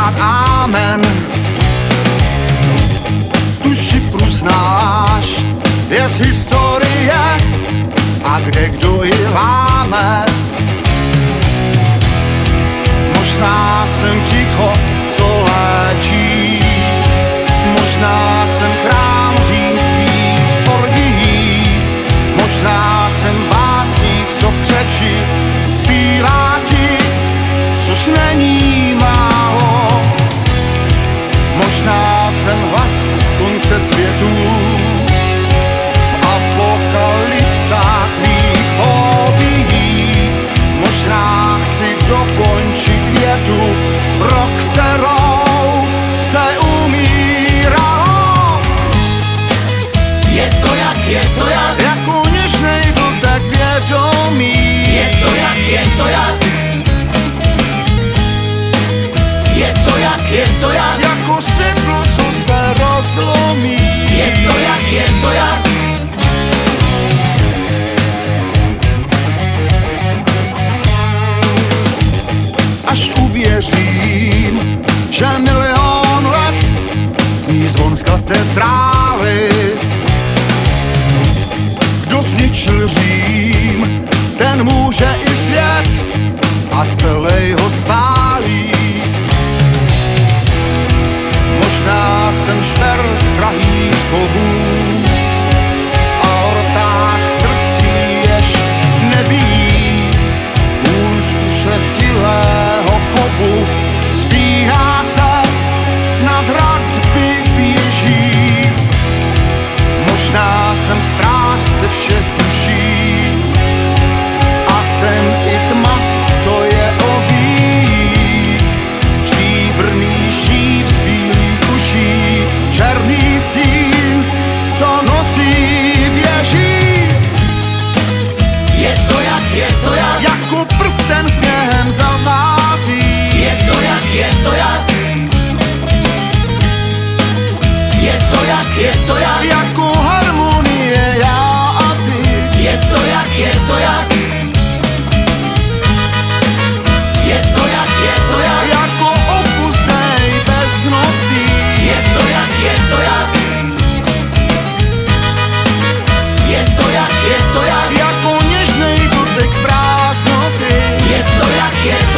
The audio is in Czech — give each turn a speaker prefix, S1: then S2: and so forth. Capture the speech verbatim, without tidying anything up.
S1: pořád amen. Tu šifru znáš, je z historie a kde kdo ji láme. Možná jsem ticho, co léčí, možná jsem chrám římských orgií, možná jsem básník, co v křeči zpívá ti, což není málo. Možná jsem hlas z konce světů, v apokalypsách tvých fobií. Možná chci dokončit větu, pro kterou se umíralo.
S2: Je to jak, je to jak,
S1: Jako něžnej dotek vědomí.
S2: je to jak, je to jak, je to jak, je to jak,
S1: Jako světlo, co se rozlomí.
S2: je to jak, je to jak.
S1: Až uvěřím, že milion let zní zvon z katedrály. Kdo zničil Řím, ten může i svět a celej ho spálí. Možná jsem šperk z drahých kovů, v aortách srdcí jež nebíjí. Kůň ušlechtilého chovu zbíhá se nad hradby věží. Možná jsem strážce všech duší a jsem i tma, co je ovíjí. Stříbrný šíp z bílých uší, černý stín, co nocí běží.
S2: Je to jak, je to jak,
S1: Jako prsten sněhem zavátý.
S2: je to jak, je to jak, je to jak, je to jak,
S1: Jako harmonie já a ty.
S2: je to jak, je to jak, je to jak, je to jak,
S1: Jako opus dej bez noty.
S2: je to jak, je to jak, je to jak, je to jak,
S1: Jako něžnej dotek prázdnoty.
S2: je to jak, je